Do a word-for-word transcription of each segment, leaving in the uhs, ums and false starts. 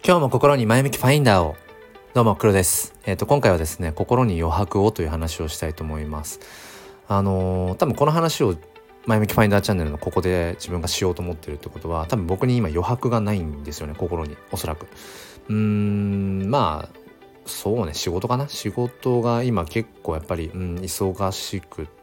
今日も心に前向きファインダーを。どうも黒です。えっと今回はですね、心に余白をという話をしたいと思います。あのー、多分この話を前向きファインダーチャンネルのここで自分がしようと思ってるってことは、多分僕に今余白がないんですよね、心に。おそらくうーんまあそうね、仕事かな。仕事が今結構やっぱり、うん、忙しくって、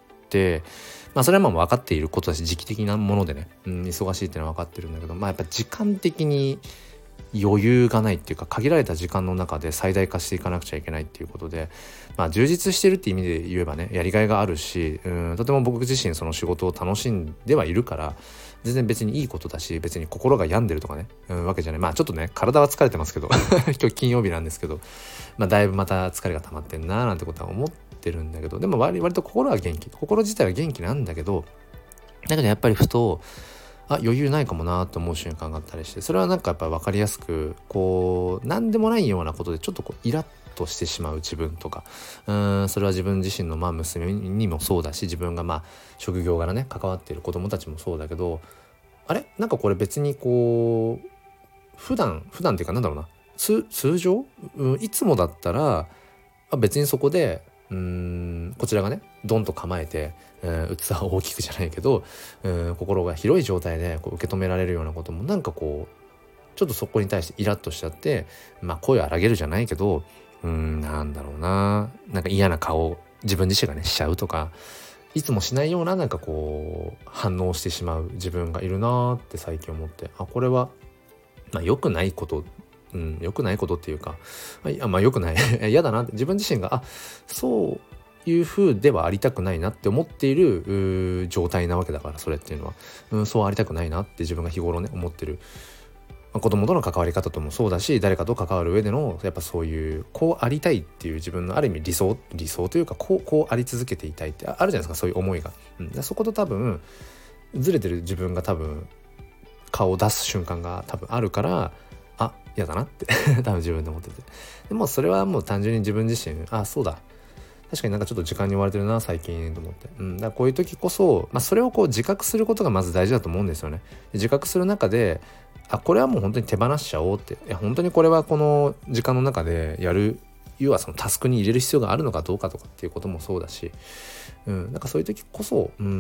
まあそれはまあ分かっていることだし、時期的なものでね、うん、忙しいっていうのは分かってるんだけど、まあやっぱ時間的に余裕がないっていうか、限られた時間の中で最大化していかなくちゃいけないっていうことで、まあ充実してるって意味で言えばね、やりがいがあるし、うんとても僕自身その仕事を楽しんではいるから、全然別にいいことだし、別に心が病んでるとかね、うん、わけじゃない。まあちょっとね、体は疲れてますけど今日金曜日なんですけど、まあだいぶまた疲れが溜まってんなーなんてことは思ってるんだけど、でも割割と心は元気、心自体は元気なんだけど、だけどやっぱりふとあ余裕ないかもなと思う瞬間があったりして、それはなんかやっぱ分かりやすく、こう何でもないようなことでちょっとこうイラッとしてしまう自分とか、うーんそれは自分自身のまあ娘にもそうだし、自分がまあ職業柄ね関わっている子供たちもそうだけど、あれなんかこれ別にこう普段普段っていうかなんだろうな、通通常、うん、いつもだったら別にそこでうーんこちらがねドンと構えて、えー、器を大きくじゃないけど、えー、心が広い状態でこう受け止められるようなことも、なんかこうちょっとそこに対してイラッとしちゃって、まあ声を荒げるじゃないけど、うーんなんだろうな、なんか嫌な顔を自分自身がねしちゃうとか、いつもしないようななんかこう反応してしまう自分がいるなーって最近思って、あこれはまあ良くないことうん、良くないことっていうか、いやまあ良くない嫌だなって自分自身が、あそういう風ではありたくないなって思っている状態なわけだから、それっていうのは、うん、そうありたくないなって自分が日頃ね思ってる、まあ、子供との関わり方ともそうだし、誰かと関わる上でのやっぱそういうこうありたいっていう自分のある意味理想理想というか、こうこうあり続けていたいってあるじゃないですか、そういう思いが、うん、でそこと多分ずれてる自分が多分顔を出す瞬間が多分あるから、あ嫌だなって多分自分で思ってて、でもそれはもう単純に自分自身、あそうだ確かになんかちょっと時間に追われてるな最近と思って、うん、だからこういう時こそ、まあ、それをこう自覚することがまず大事だと思うんですよね。自覚する中で、あこれはもう本当に手放しちゃおうって、いや本当にこれはこの時間の中でやる、要はそのタスクに入れる必要があるのかどうかとかっていうこともそうだし、うん、なんかそういう時こそ、うん、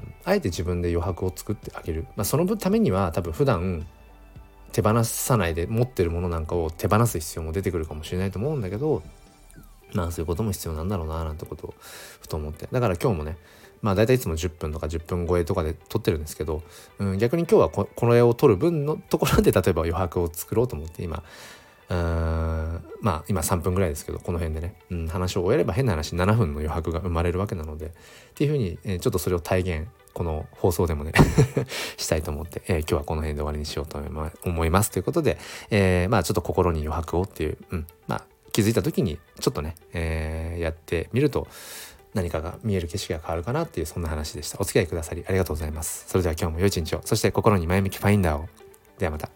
あえて自分で余白を作ってあげる、まあ、そのためには多分普段手放さないで持ってるものなんかを手放す必要も出てくるかもしれないと思うんだけど、まあそういうことも必要なんだろうななんてことをふと思って、だから今日もね、まあ大体いつもじゅっぷんとかじゅっぷん超えとかで撮ってるんですけど、うん、逆に今日はここれを撮る分のところで例えば余白を作ろうと思って、今うーんまあ今さんぷんぐらいですけど、この辺でね、うん、話を終えれば変な話ななふんの余白が生まれるわけなので、っていうふうに、えー、ちょっとそれを体現この放送でもねしたいと思って、えー、今日はこの辺で終わりにしようと思いますということで、えー、まあちょっと心に余白をっていう、うん、まあ気づいた時にちょっとね、えー、やってみると何かが見える景色が変わるかなっていう、そんな話でした。お付き合いくださりありがとうございます。それでは今日も良い一日を、そして心に前向きファインダーを。ではまた。